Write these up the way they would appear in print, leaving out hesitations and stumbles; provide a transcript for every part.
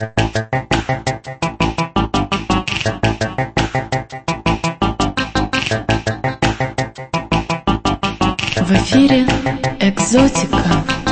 В эфире «Экзотика».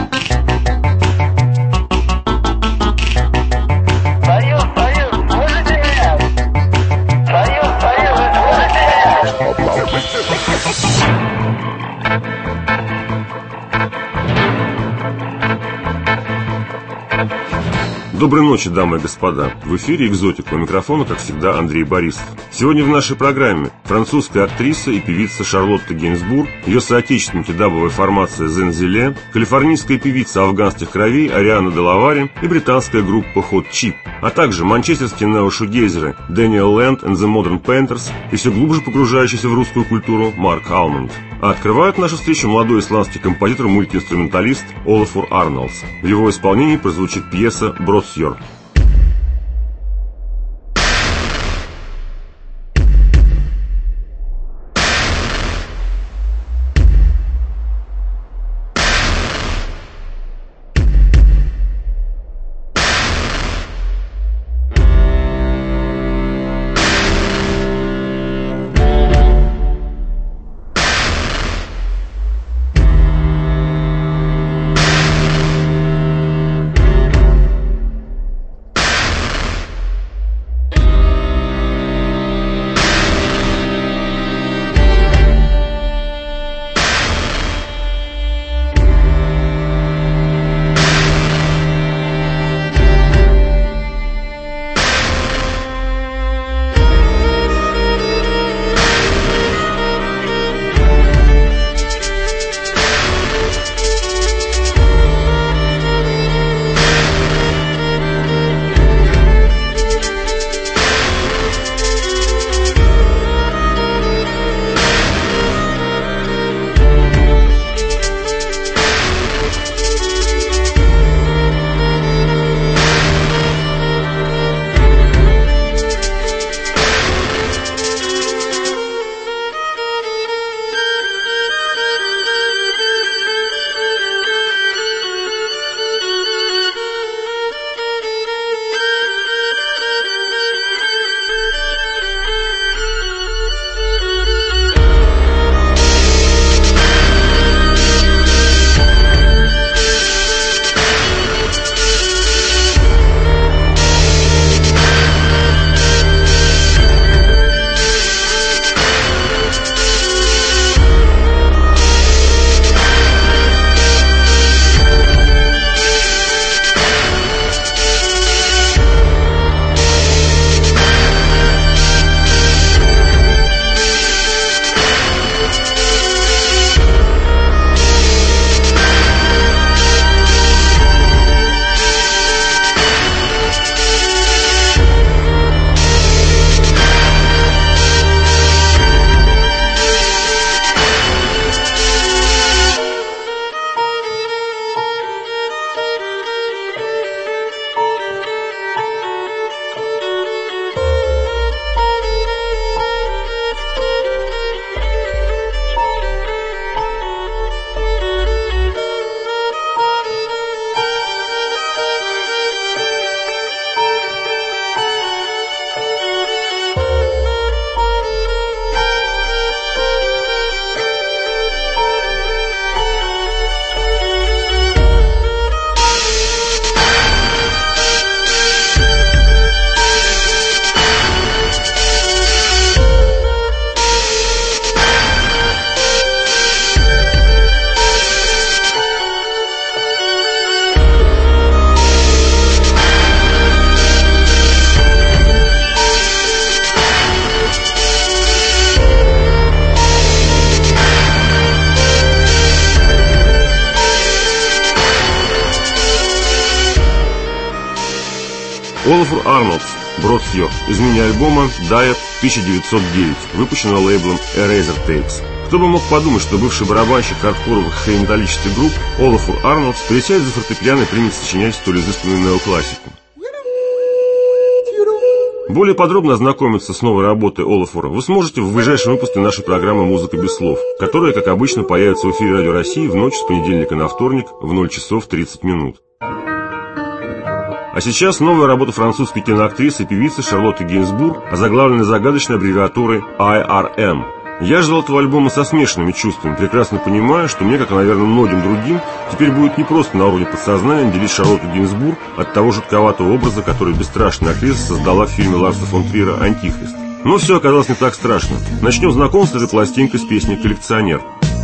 Доброй ночи, дамы и господа. В эфире «Экзотика». У микрофона, как всегда, Андрей Борисов. Сегодня в нашей программе французская актриса и певица Шарлотта Гейнсбур, ее соотечественники дабовая формация Зензеле, калифорнийская певица афганских кровей Ариана Делавари и британская группа Hot Chip, а также манчестерские неошугейзеры Дэниел Лэнд and the Modern Painters и все глубже погружающийся в русскую культуру Марк Алмонд. А открывает нашу встречу молодой исландский композитор-мультиинструменталист Олафур Арнальдс. В его исполнении прозвучит пьеса «Бротьер». Олафур Арнальдс, «Бротьер» из мини-альбома «Diet» 1909, выпущенного лейблом Eraser Tapes. Кто бы мог подумать, что бывший барабанщик хардкоровых хэви-металлических групп Олафур Арнальдс пересядет за фортепиано и примет сочинять столь изысканную неоклассику. Более подробно ознакомиться с новой работой Олафура вы сможете в ближайшем выпуске нашей программы «Музыка без слов», которая, как обычно, появится в эфире Радио России в ночь с понедельника на вторник в 0 часов 30 минут. А А сейчас новая работа французской киноактрисы и певицы Шарлотты Гейнсбур, озаглавленная загадочной аббревиатурой IRM. Я ждал этого альбома со смешанными чувствами, прекрасно понимая, что мне, как и, наверное, многим другим, теперь будет не просто на уровне подсознания делить Шарлотту Гейнсбур от того жутковатого образа, который бесстрашная актриса создала в фильме Ларса фон Триера «Антихрист». Но все оказалось не так страшно. Начнем знакомство с этой пластинкой с песней «Коллекционер».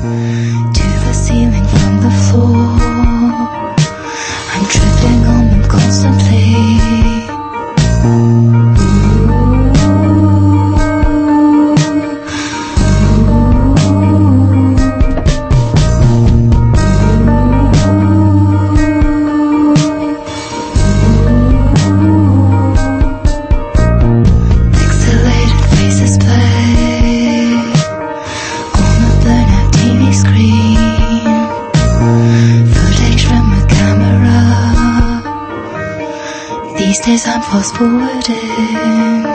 I'm fast forwarding.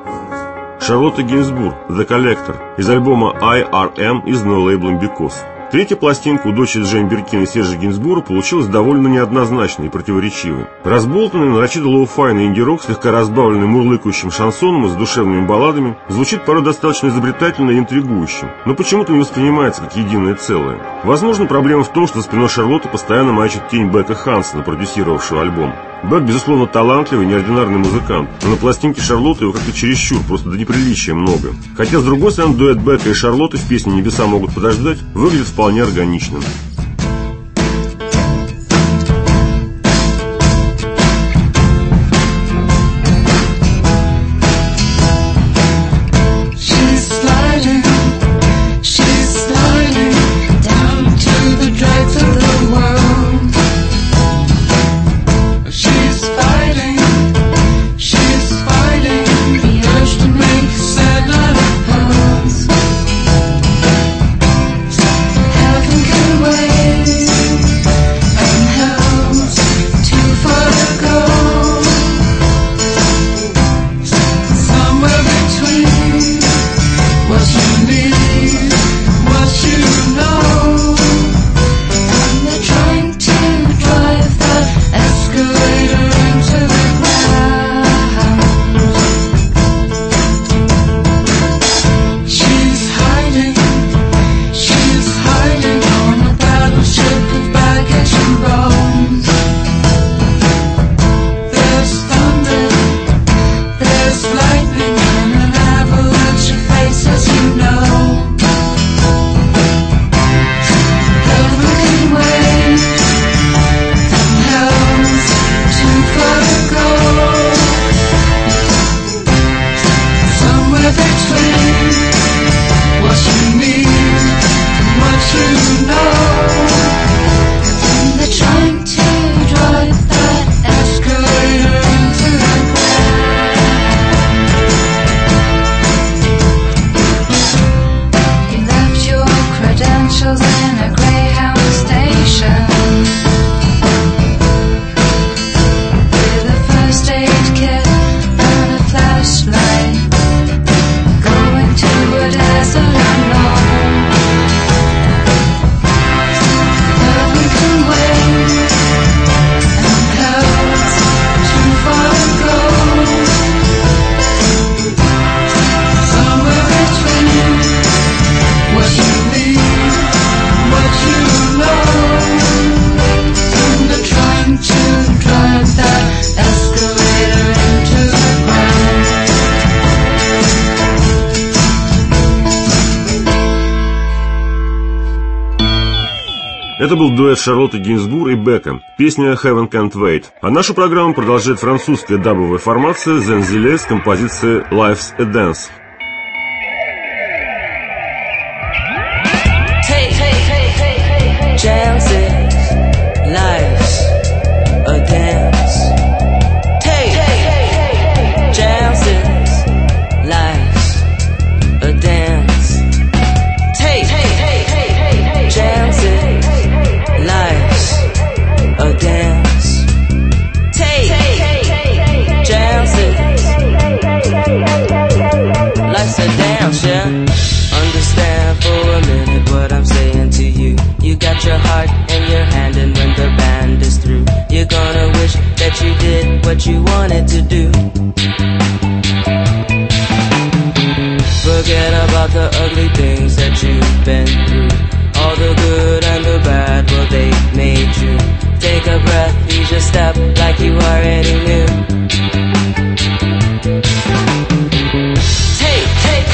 Шарлотта Гейнсбур, The Collector, из альбома IRM из No Label Because. Третья пластинка у дочери Джейн Биркин и Сержа Гинзбура получилась довольно неоднозначной и противоречивой. Разболтанный, нарочито лоу-файный инди-рок, слегка разбавленный мурлыкающим шансоном и задушевными балладами, звучит порой достаточно изобретательно и интригующим, но почему-то не воспринимается как единое целое. Возможно, проблема в том, что за спиной Шарлотты постоянно маячит тень Бека Хансена, продюсировавшего альбом. Бек, безусловно, талантливый, неординарный музыкант, но на пластинке Шарлотты его как-то чересчур, просто до неприличия много. Хотя, с другой стороны, дуэт Бека и Шарлотты в песне «Небеса могут подождать» выглядит вполне органичным. Это был дуэт Шарлотты Гинзбур и Бека, песня «Heaven Can't Wait». А нашу программу продолжает французская дабовая формация Zenzile с композицией «Life's a Dance». You got your heart in your hand, and when the band is through, you're gonna wish that you did what you wanted to do. Forget about the ugly things that you've been through. All the good and the bad, well, they made you. Take a breath, ease your step like you already knew. Take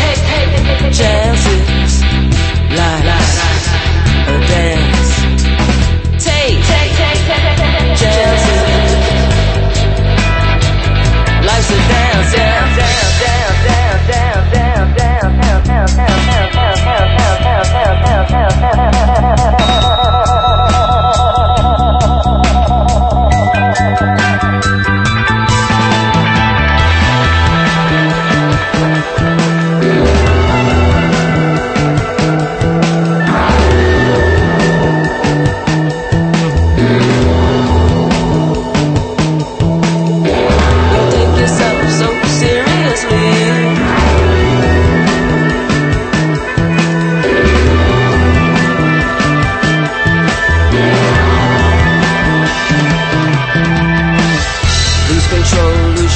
chances, life, a dance. Take chances. Life's a dance, yeah.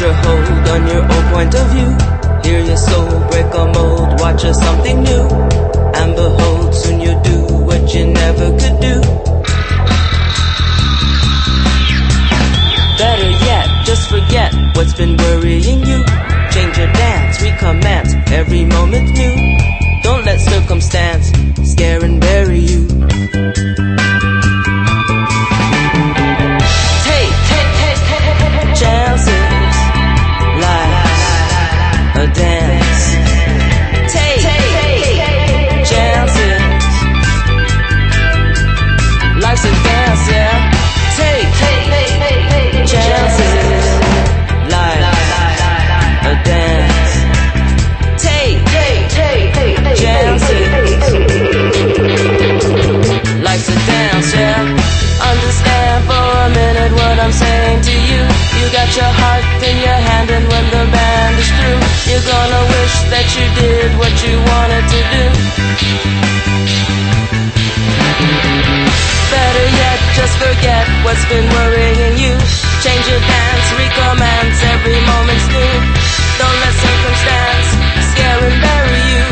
your hold on your own point of view. Hear your soul break a mold, watch us something new. And behold, soon you do what you never could do. Better yet, just forget what's been worrying you. Change your dance, recommence, every moment new. Don't let circumstance scare and bury you. Take chances, life's a dance. Take chances, life's a dance, yeah. Take chances, life's a dance. Take chances, life's a dance, yeah. Understand for a minute what I'm saying to you. You got your heart in your hand, and when the band is through, you're gonna wish that you did what you wanted to do. Better yet, just forget what's been worrying you. Change your dance, recommence, every moment's new. Don't let circumstance scare and bury you.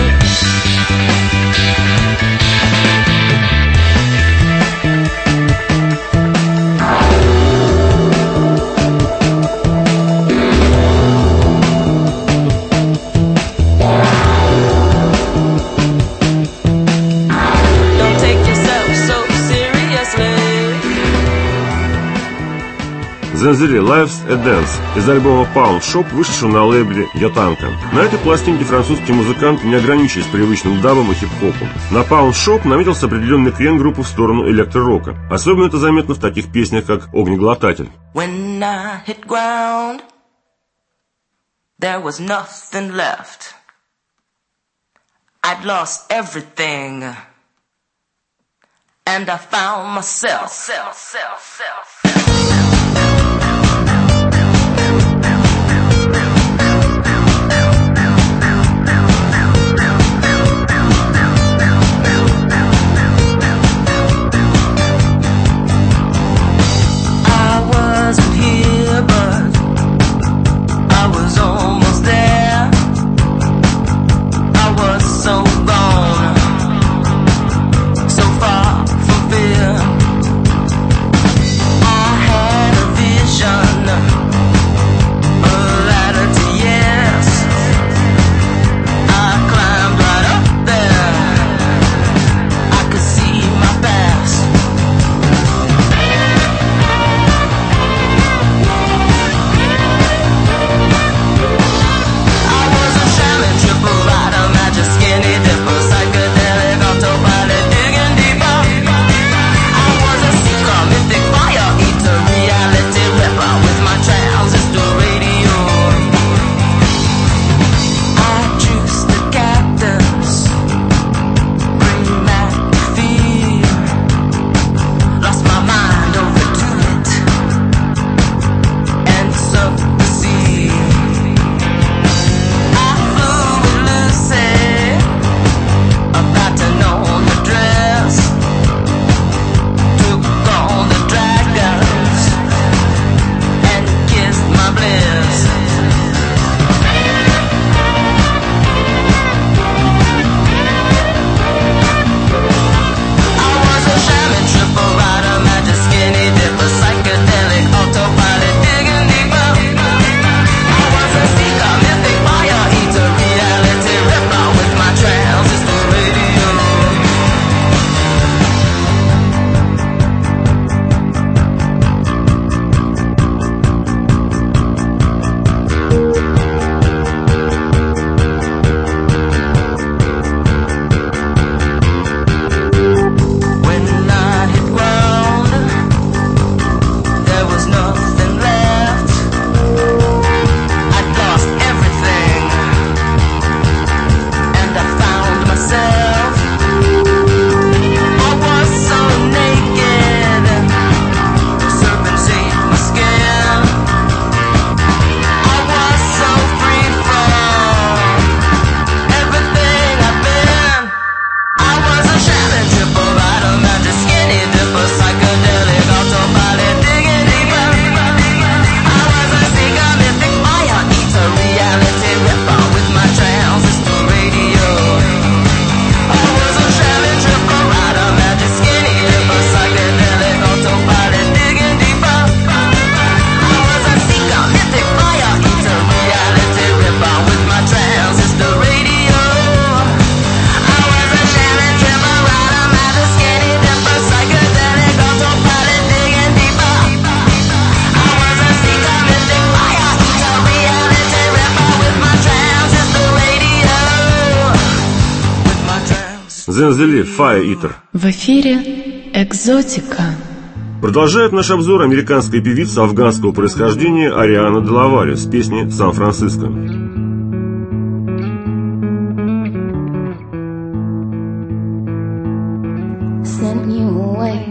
Zanziri Life's a Dance из альбома Pawn Shop, вышедшего на лейбле Йотанка. На этой пластинке французский музыкант не ограничиваясь привычным дабом и хип-хопом. На Pawn Shop наметился определенный крен группы в сторону электро-рока. Особенно это заметно в таких песнях, как «Огнеглотатель». When I hit ground, there was nothing left. I'd lost everything, and I found myself. So far from fear. Зензели, Fire Eater. В эфире «Экзотика». Продолжает наш обзор американская певица афганского происхождения Ариана де Лавале с песни «Сан-Франциско». Sent you away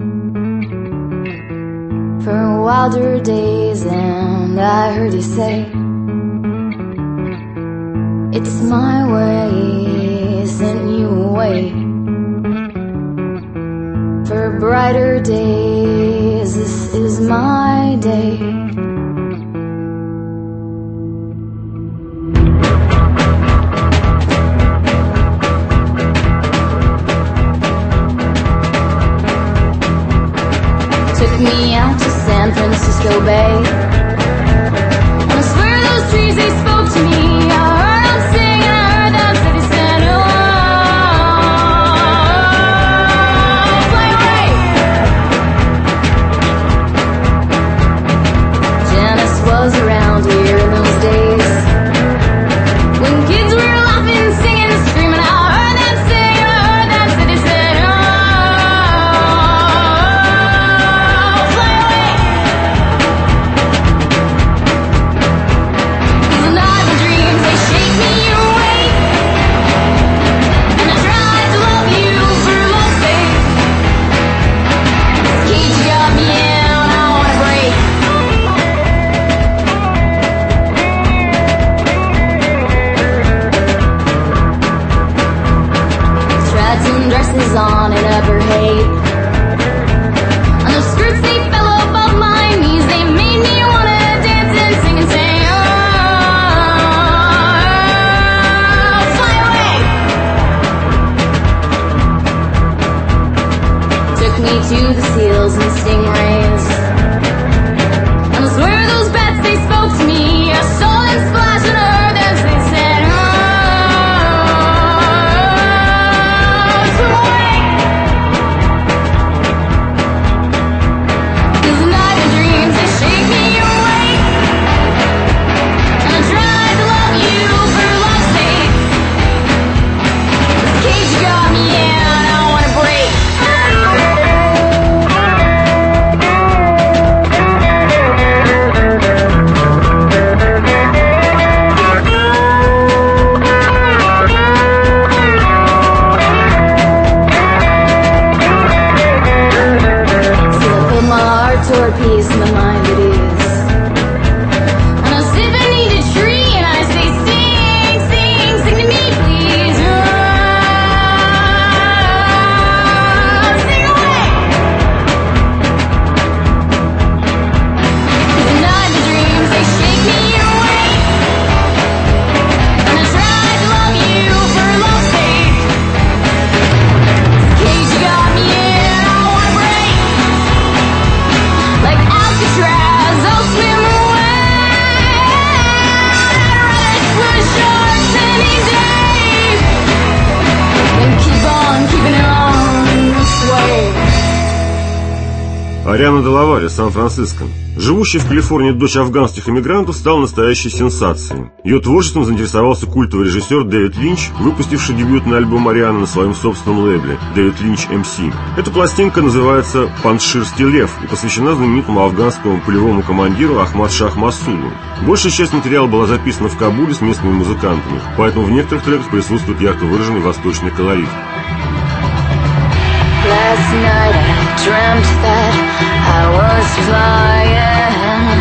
for wilder days, and I heard you say, it's my way. Sent you away for brighter days. This is my day. Took me out to San Francisco Bay, and I swear those trees, they spoke to me. I heard them sing, and I heard them say, they said, oh, fly away. Janice was around here in those days, when kids were laughing, singing, screaming. I heard them sing, and I heard them say, they said, oh, fly away. These nights and dreams, they shake me awake, and I try to love you for love's sake. This cage you got me in, I wanna break. Tried some dresses on in upper hate, and the skirts, they fell above my knees. They made me wanna dance and sing and say, oh, fly away. Took me to the seals and stingrays, and I swear those bats, they spoke to me. I saw them splash and I heard them say, said, oh, swim away. These night and dreams, they shake me awake, and I try to love you for love's sake. This cage you got me in, I wanna break. So I put my heart toward peace, my mind it is. And I sit beneath a tree and I say, sing, sing, sing to me, please. Sing away. The night and dreams, they shake me awake, and I try to love you for love's sake. This cage you got me in, I wanna break. Like Alcatraz, I'll swim away. I'd rather swim short any day than keep on keeping on this way. Ариана де Лавале, Сан-Франциско. Живущая в Калифорнии дочь афганских иммигрантов стала настоящей сенсацией. Ее творчеством заинтересовался культовый режиссер Дэвид Линч, выпустивший дебютный альбом Арианы на своем собственном лейбле Дэвид Линч MC. Эта пластинка называется «Панджширский лев» и посвящена знаменитому афганскому полевому командиру Ахмад Шах Масуду. Большая часть материала была записана в Кабуле с местными музыкантами, поэтому в некоторых треках присутствует ярко выраженный восточный колорит. Last night I dreamt that I was flying,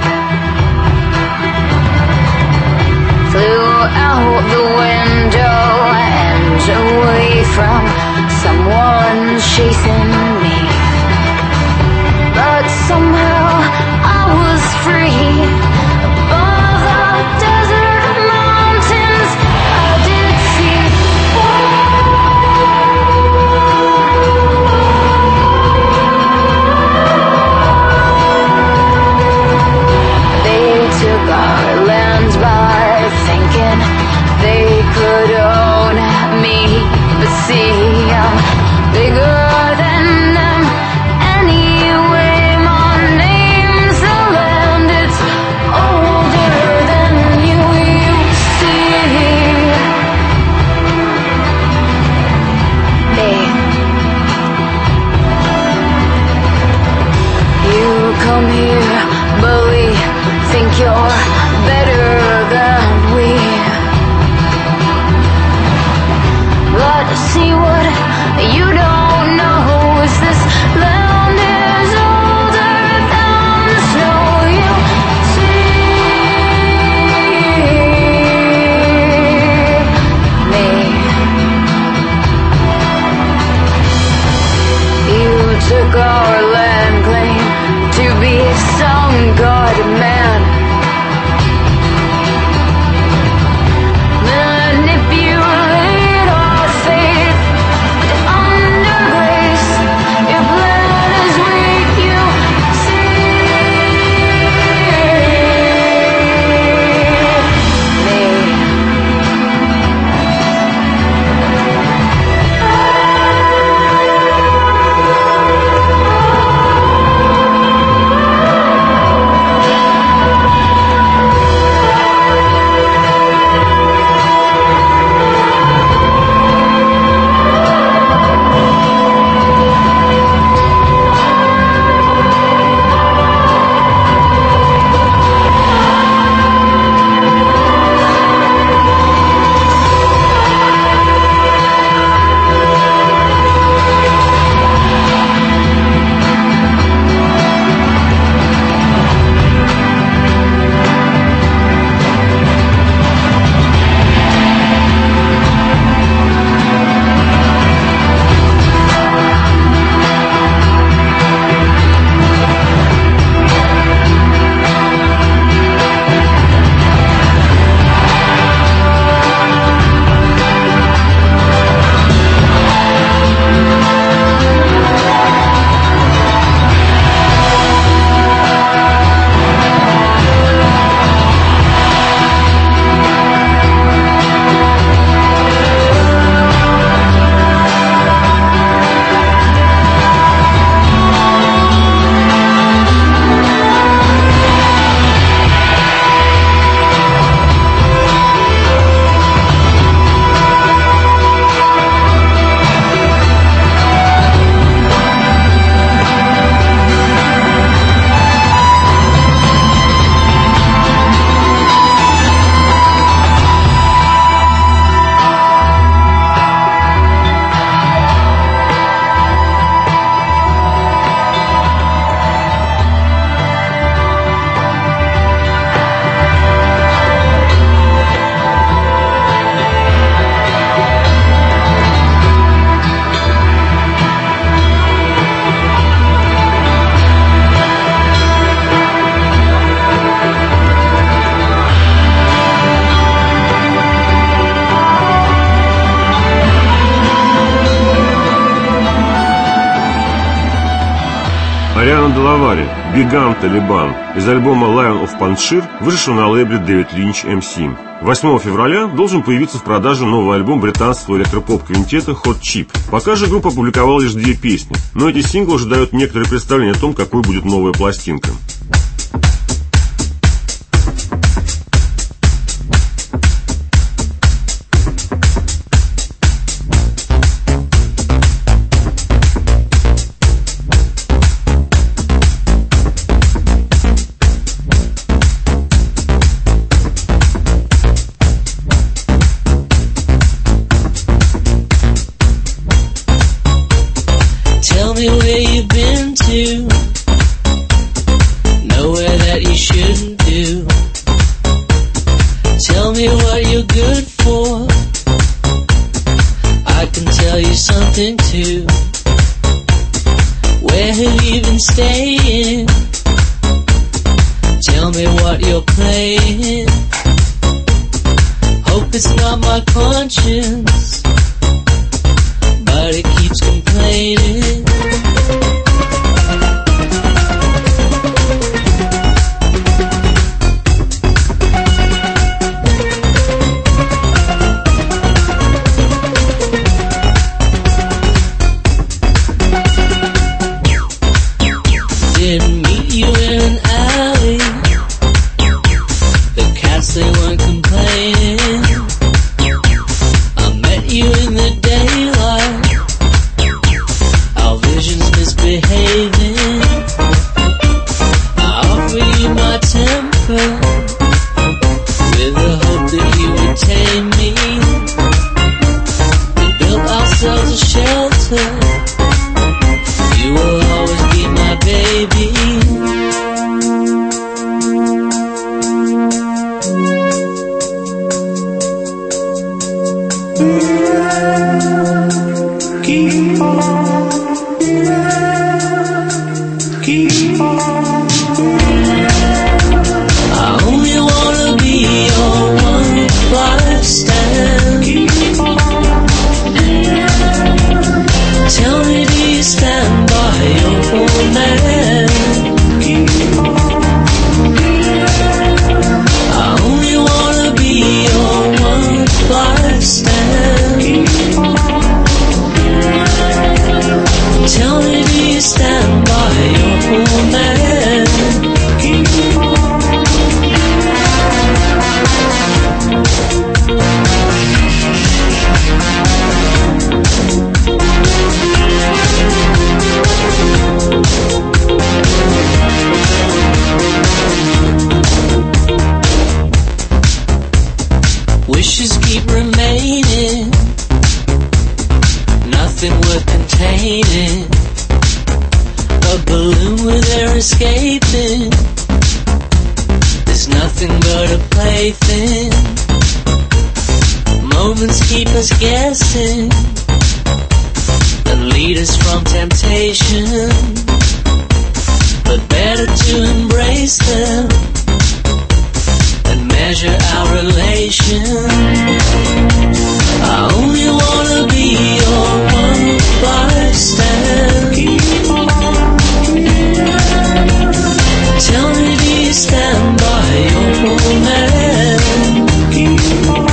flew out the window and away from someone chasing me. But somehow I was free above the desert mountains. I did see. They took our land by thinking they could own me, but see, I'm bigger than Делаваре «Биган Талибан» из альбома Lion of Panjshir, вышедшего на лейбле David Lynch MC. 8 февраля должен появиться в продаже новый альбом британского электропоп-квинтета Hot Chip. Пока же группа опубликовала лишь 2 песни, но эти синглы уже дают некоторое представление о том, какой будет новая пластинка. Tell me where you've been to, nowhere that you shouldn't do. Tell me what you're good for, I can tell you something too. Where have you been staying? Tell me what you're playing. Hope it's not my conscience, but it keeps complaining. Didn't meet you in an alley, the cats they weren't complaining. I met you in the daylight, our visions misbehaving. I offered you my temper, with the hope that you would tame me. We built ourselves a shelter, you will always be my baby. Keep on, keep on. I only wanna be your one night stand. Keep on. Tell me, do you stand by your old man? Keep on. I only wanna be your one night stand. Keep on. Tell me, do you stand by your old man? Keep on. Wishes keep remaining, nothing worth containing. A balloon with air escaping, there's nothing but a plaything. Moments keep us guessing and lead us from temptation, but better to embrace them and measure our relation. I only wanna be your one night stand. Keep on. Tell me, do you stand by your old man? Keep on.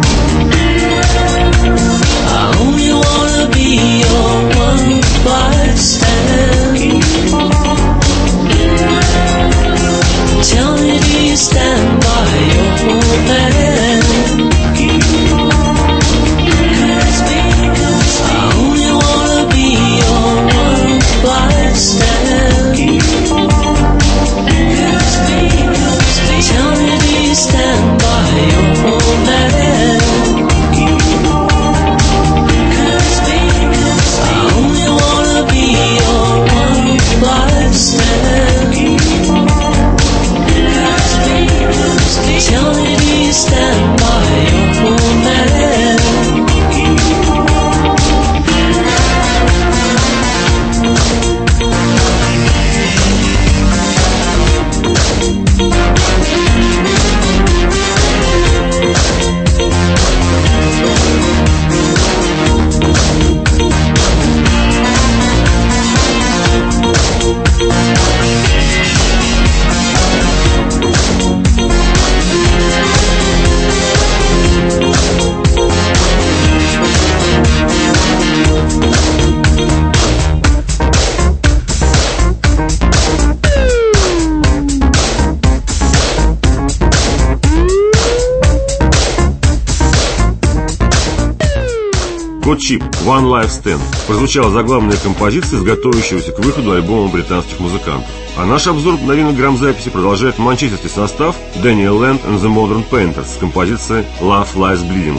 I only wanna be your one night stand. Keep on. Hot Chip One Life Stand прозвучала заглавная композиция из готовящегося к выходу альбома британских музыкантов. А наш обзор новинок грамзаписи продолжает манчестерский состав Daniel Land and the Modern Painters с композицией Love Lies Bleeding.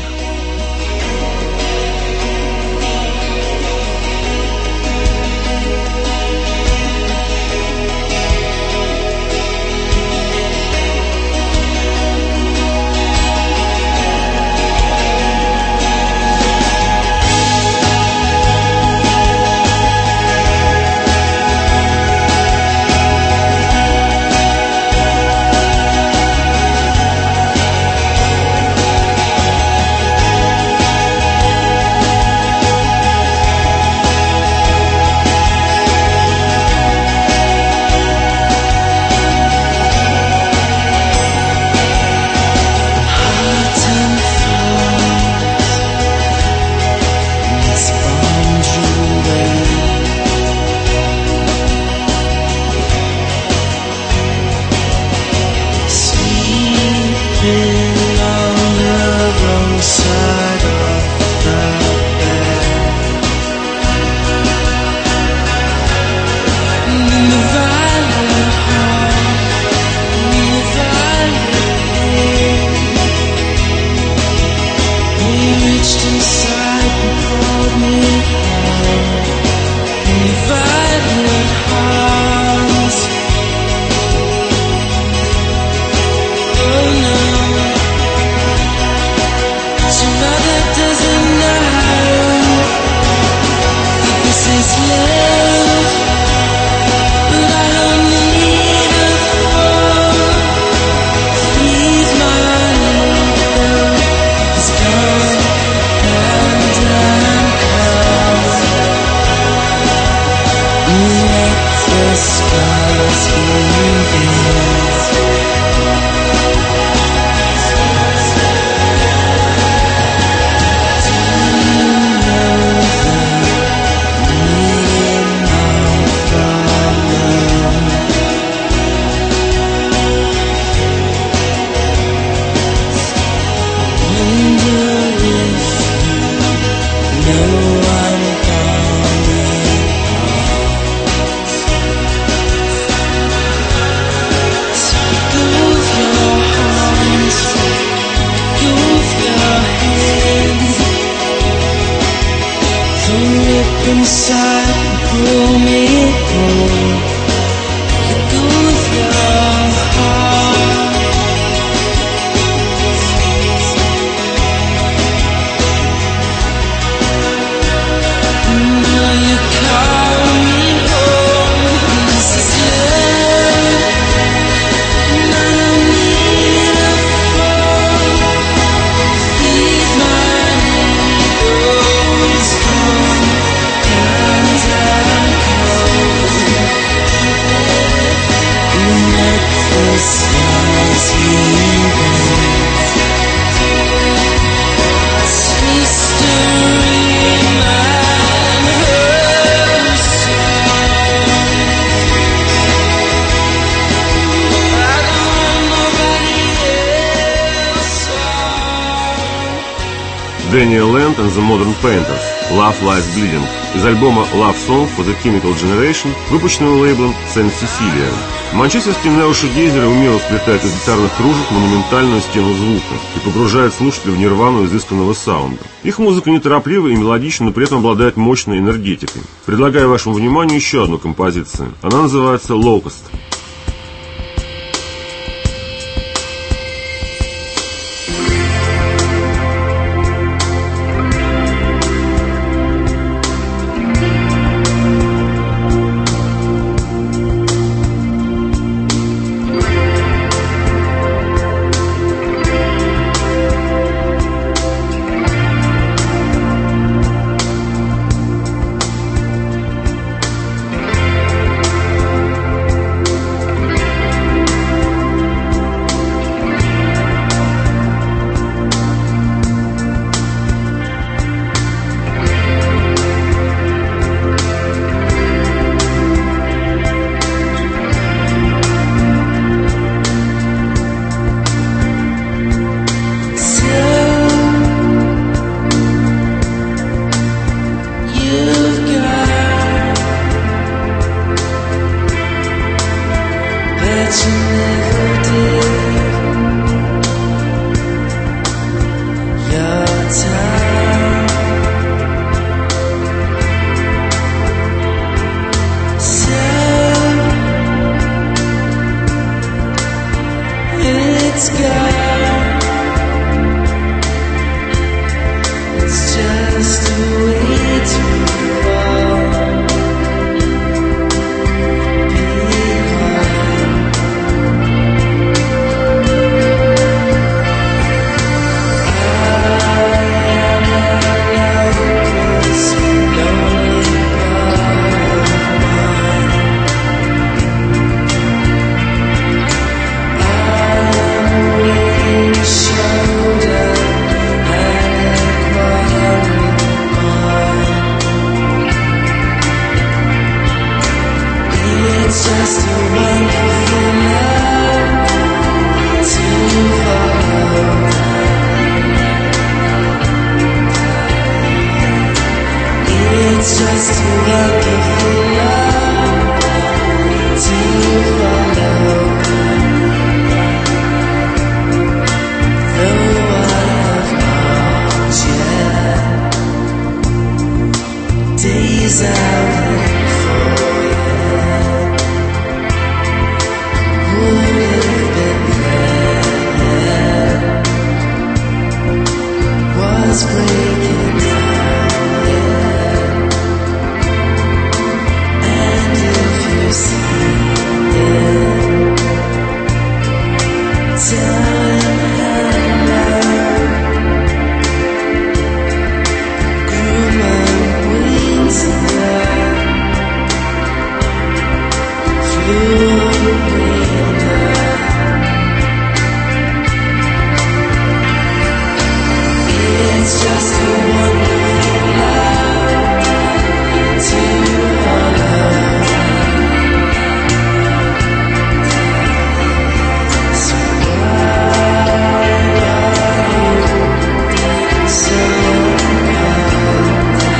Daniel Land and the Modern Painters Love Lies Bleeding из альбома Love Song for the Chemical Generation, выпущенного лейблом Saint Cecilia. Манчестерские неошегейзеры умело сплетают из гитарных кружек монументальную стену звука и погружают слушателя в нирвану изысканного саунда. Их музыка нетороплива и мелодична, но при этом обладает мощной энергетикой. Предлагаю вашему вниманию еще одну композицию. Она называется Locust. let's go. It's just a way too far behind. It's just a wonderful love to follow. It's just a wonderful love to follow. Though I have not yet days out for would have been there, was breaking down, and if you see it, tell him hello. Grew my wings there, flew away. It's just a wonderful love to follow. So why are you so kind?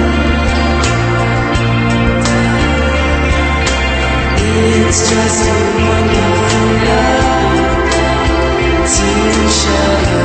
It's just a wonderful love to show.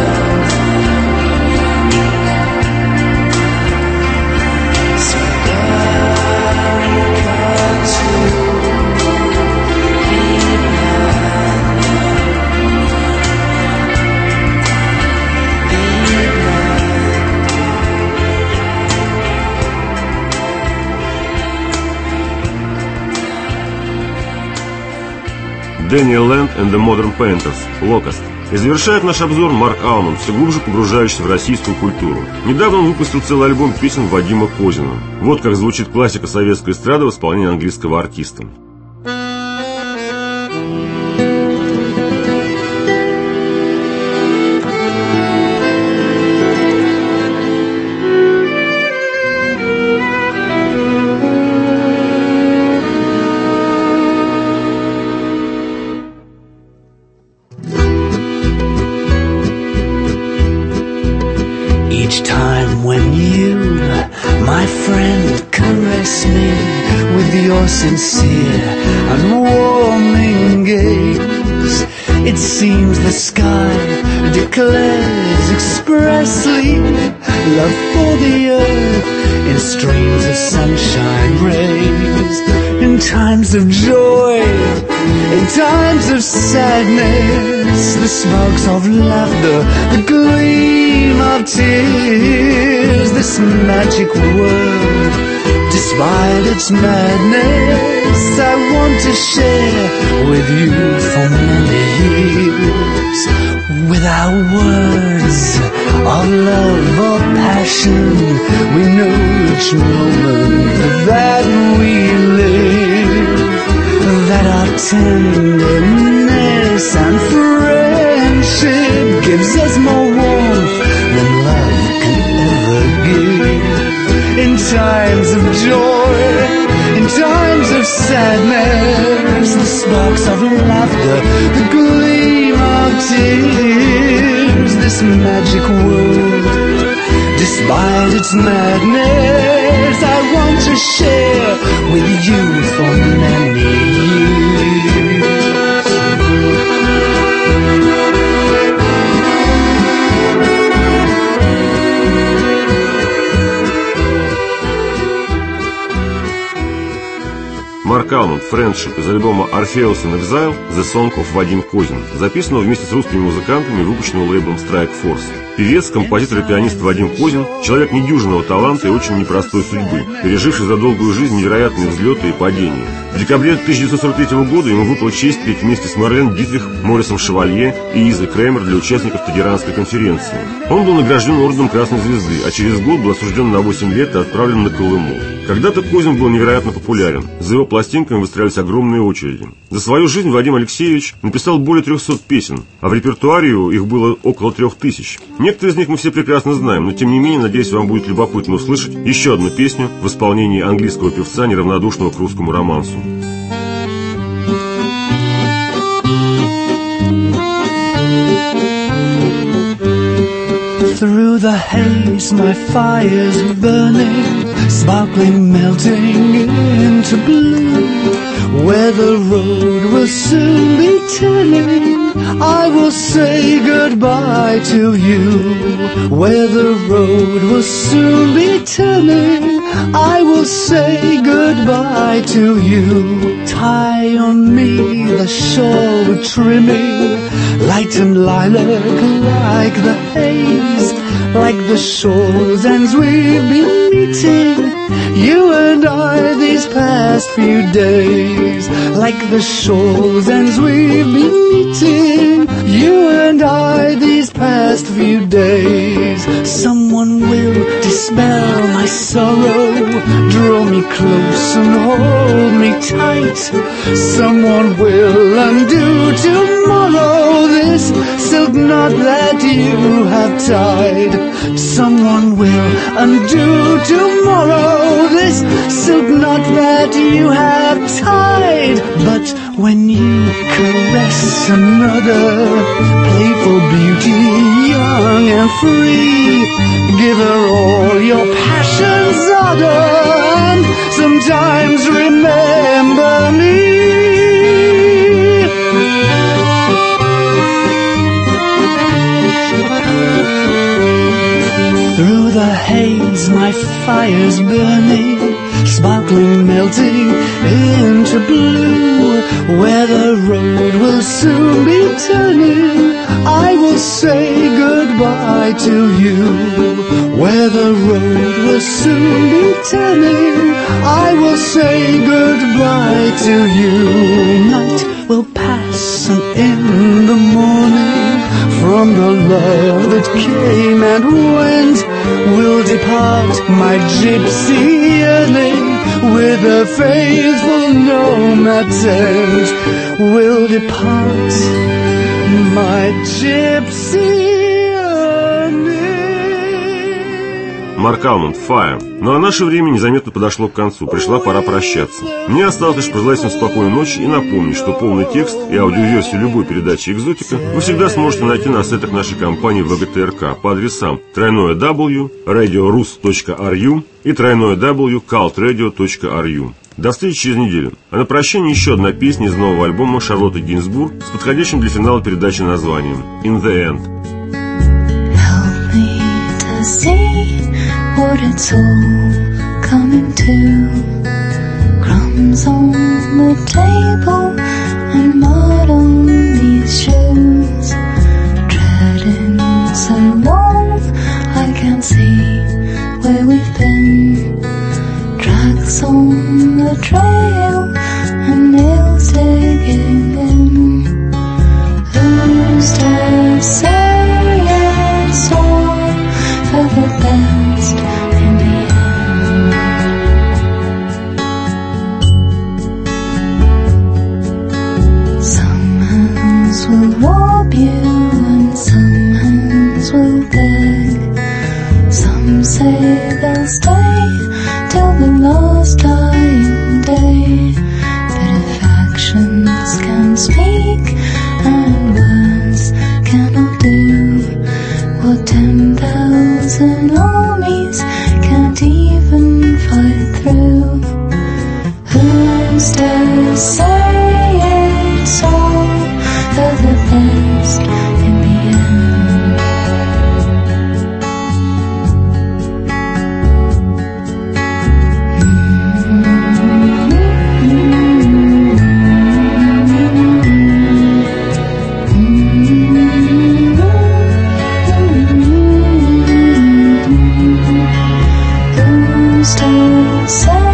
Daniel Land and the Modern Painters, Locust. И завершает наш обзор Марк Алман, все глубже погружающийся в российскую культуру. Недавно он выпустил целый альбом песен Вадима Козина. Вот как звучит классика советской эстрады в исполнении английского артиста. Each time when you, my friend, caress me with your sincere and warming gaze, it seems the sky declares expressly love for the earth in streams of sunshine rays. In times of joy, in times of sadness, the sparks of laughter, the gleam of tears, this magic world, despite its madness, I want to share with you for many years. Without words of love or passion, we know each moment that we live, that our tenderness and friendship gives us more warmth than love can ever give. In times of joy, in times of sadness, the sparks of laughter, the gleam of tears, this magic world, despite its madness, I want to share with you for many years. Марк Almond «Friendship» из альбома «Orpheus in Exile» «The Song of Вадим Козин», записанного вместе с русскими музыкантами, выпущенного лейблом Strike Force. Певец, композитор и пианист Вадим Козин – человек недюжинного таланта и очень непростой судьбы, переживший за долгую жизнь невероятные взлеты и падения. В декабре 1943 года ему выпала честь петь вместе с Марлен Дитрих, Моррисом Шевалье и Изой Креймер для участников Тегеранской конференции. Он был награжден орденом Красной Звезды, а через год был осужден на 8 лет и отправлен на Колыму. Когда-то Козин был невероятно популярен. За его пластинками выстраивались огромные очереди. За свою жизнь Вадим Алексеевич написал более 300 песен, а в репертуаре их было около 3000. Некоторые из них мы все прекрасно знаем, но тем не менее, надеюсь, вам будет любопытно услышать еще одну песню в исполнении английского певца, неравнодушного к русскому романсу. Through the haze my fire's burning, sparkling, melting into blue. Where the road will soon be turning, I will say goodbye to you. Where the road will soon be turning, I will say goodbye to you. Tie on me the shawl with trimming, light and lilac like the haze, like the shores ends we've been meeting, you and I these past few days. Like the shores ends we've been meeting, you and I these past few days. Someone will dispel my sorrow, draw me close and hold me tight. Someone will undo tomorrow this silk knot that you have tied. Someone will undo tomorrow this silk knot that you have tied. But when you caress another playful beauty, young and free, give her all your passion's ardor and sometimes remember me. Through the haze my fire's burning, sparkling, melting into blue. Where the road will soon be turning, I will say goodbye to you. Where the road will soon be turning, I will say goodbye to you. Night will pass and in the morning, from the love that came and went, will depart my gypsy yearning, with a faithful nomad tent. Will depart my gypsy yearning. Марк Алмонд «Fire». Ну а наше время незаметно подошло к концу, пришла пора прощаться. Мне осталось лишь пожелать всем спокойной ночи и напомнить, что полный текст и аудиоверсию любой передачи «Экзотика» вы всегда сможете найти на сайтах нашей компании ВГТРК по адресам www.radiorus.ru и www.cultradio.ru. До встречи через неделю. А на прощание еще одна песня из нового альбома Шарлотты Гинзбург с подходящим для финала передачи названием «In the End». Help me to see what it's all coming to. Crumbs on the table and mud on these shoes. Treading so long I can't see where we've been. Tracks on the trail and nails digging in. Who's to say it's all for the best in the end? Some hands will rob you and some hands will beg. Some say they'll stay till the last dying day. But if actions can speak and words cannot do, say